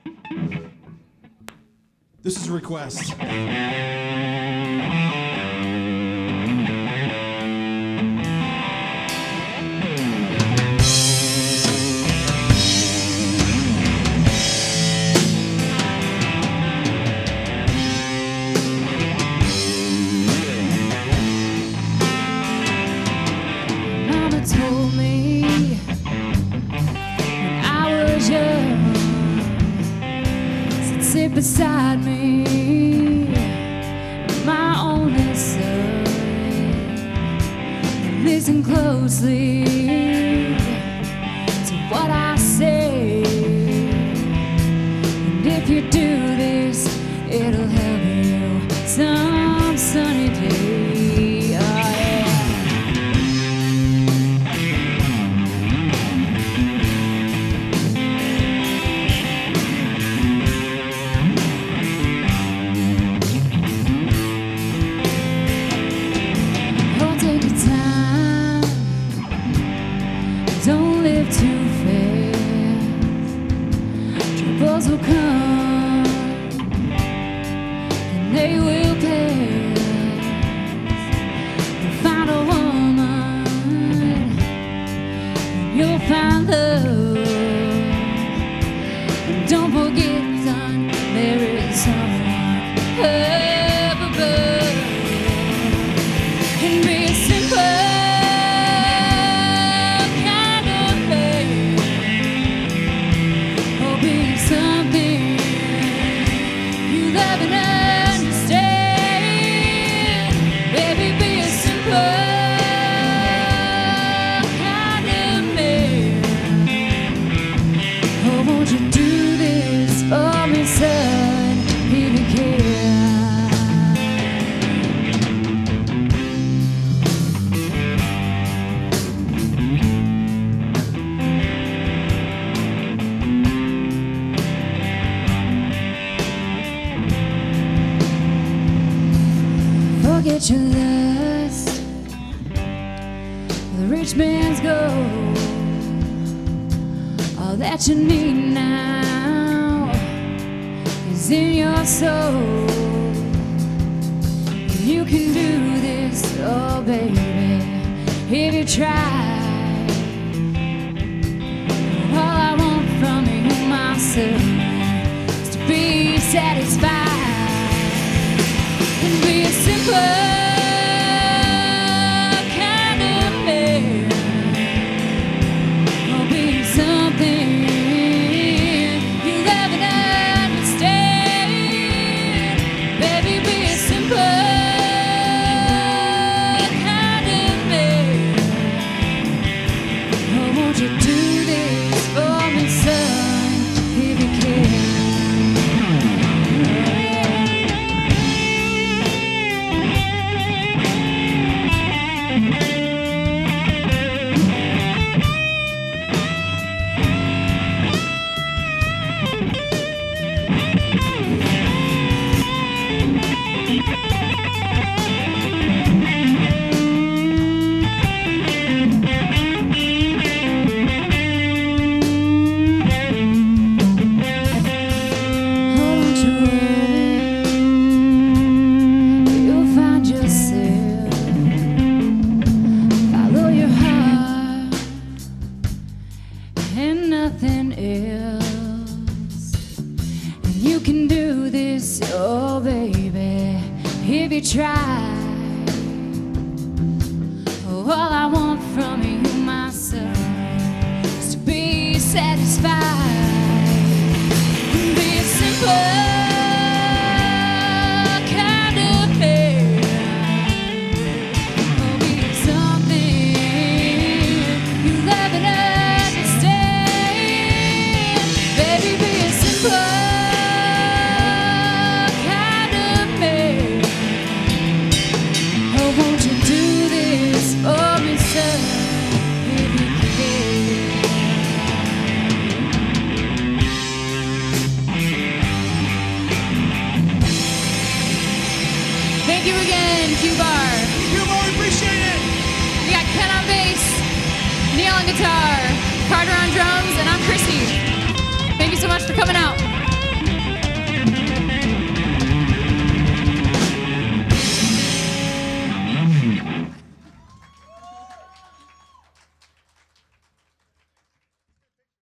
This is a request. Told me when I was young, said sit beside me, my only son. Listen closely to what I say, and if you do this, it'll help you some sunny day. Don't live too fast. Troubles will come and they will pass. You'll find a woman and you'll find love. And don't forget, son, there is someone up above. And be simple. Forget your lust, the rich man's gold. All that you need now is in your soul. You can do this, oh baby, if you try. All I want from you, my son, is to be satisfied. And be a simple kind of man, or be something you love and understand. Baby, be a simple kind of man. Oh, won't you do this for me, son, if you can? And nothing else. And you can do this, oh baby, if you try. Oh, all I want from you, my son, is to be satisfied. And be a simple kind of man. Oh, be something you love and understand. Baby, be a simple kind of man. Oh, won't you do this for me, son, if you can? Thank you again, Q-Bar. Q-Bar, appreciate it. We got Ken on bass, Neil on guitar, Carter on